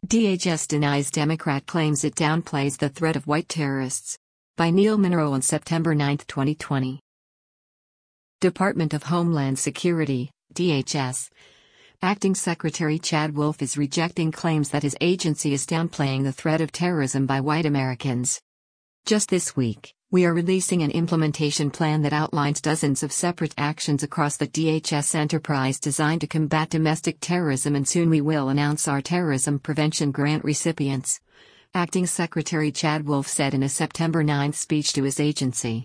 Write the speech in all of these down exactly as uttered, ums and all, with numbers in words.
D H S denies Democrat claims it downplays the threat of white terrorists. By Neil Munro on September ninth, twenty twenty. Department of Homeland Security, D H S. Acting Secretary Chad Wolf is rejecting claims that his agency is downplaying the threat of terrorism by white Americans. Just this week, we are releasing an implementation plan that outlines dozens of separate actions across the D H S enterprise designed to combat domestic terrorism, and soon we will announce our terrorism prevention grant recipients. Acting Secretary Chad Wolf said in a September ninth speech to his agency.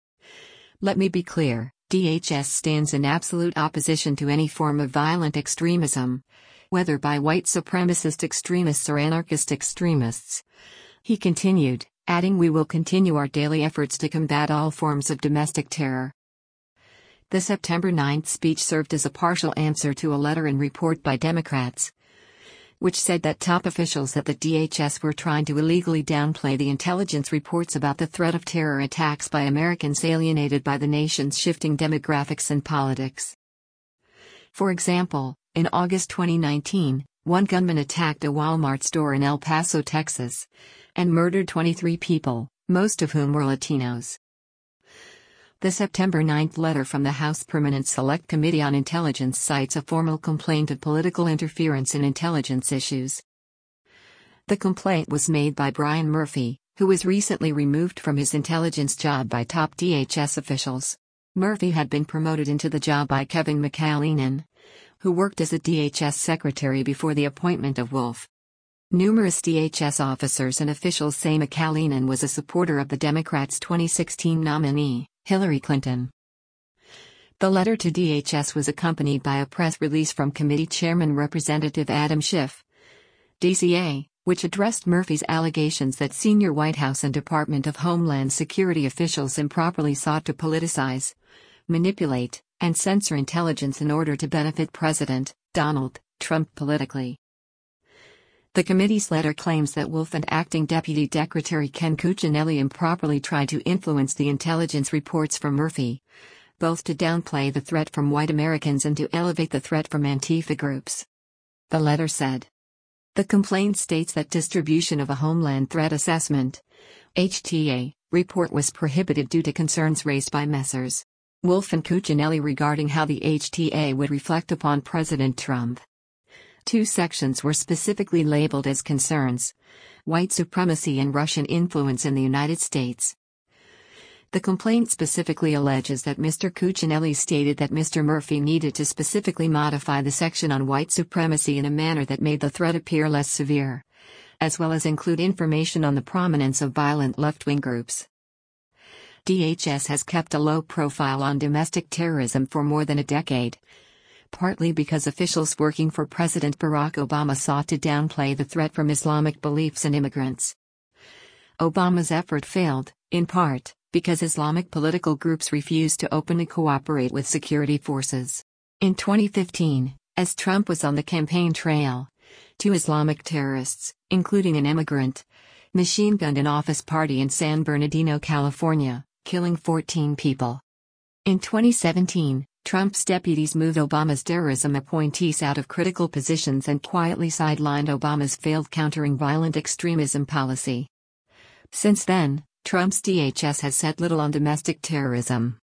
Let me be clear, D H S stands in absolute opposition to any form of violent extremism, whether by white supremacist extremists or anarchist extremists. He continued, adding, we will continue our daily efforts to combat all forms of domestic terror. The September ninth speech served as a partial answer to a letter and report by Democrats, which said that top officials at the D H S were trying to illegally downplay the intelligence reports about the threat of terror attacks by Americans alienated by the nation's shifting demographics and politics. For example, in August twenty nineteen, one gunman attacked a Walmart store in El Paso, Texas, and murdered twenty-three people, most of whom were Latinos. The September ninth letter from the House Permanent Select Committee on Intelligence cites a formal complaint of political interference in intelligence issues. The complaint was made by Brian Murphy, who was recently removed from his intelligence job by top D H S officials. Murphy had been promoted into the job by Kevin McAleenan, who worked as a D H S secretary before the appointment of Wolf. Numerous D H S officers and officials say McAleenan was a supporter of the Democrats' twenty sixteen nominee, Hillary Clinton. The letter to D H S was accompanied by a press release from Committee Chairman Representative Adam Schiff, D C A, which addressed Murphy's allegations that senior White House and Department of Homeland Security officials improperly sought to politicize, manipulate, and censor intelligence in order to benefit President Donald Trump politically. The committee's letter claims that Wolf and Acting Deputy Secretary Ken Cuccinelli improperly tried to influence the intelligence reports from Murphy, both to downplay the threat from white Americans and to elevate the threat from Antifa groups. The letter said. The complaint states that distribution of a Homeland Threat Assessment (H T A) report was prohibited due to concerns raised by Messrs. Wolf and Cuccinelli regarding how the H T A would reflect upon President Trump. Two sections were specifically labeled as concerns: white supremacy and Russian influence in the United States. The complaint specifically alleges that Mister Cuccinelli stated that Mister Murphy needed to specifically modify the section on white supremacy in a manner that made the threat appear less severe, as well as include information on the prominence of violent left-wing groups. D H S has kept a low profile on domestic terrorism for more than a decade, partly because officials working for President Barack Obama sought to downplay the threat from Islamic beliefs and immigrants. Obama's effort failed, in part, because Islamic political groups refused to openly cooperate with security forces. In twenty fifteen, as Trump was on the campaign trail, two Islamic terrorists, including an immigrant, machine-gunned an office party in San Bernardino, California, killing fourteen people. In twenty seventeen, Trump's deputies moved Obama's terrorism appointees out of critical positions and quietly sidelined Obama's failed countering violent extremism policy. Since then, Trump's D H S has said little on domestic terrorism.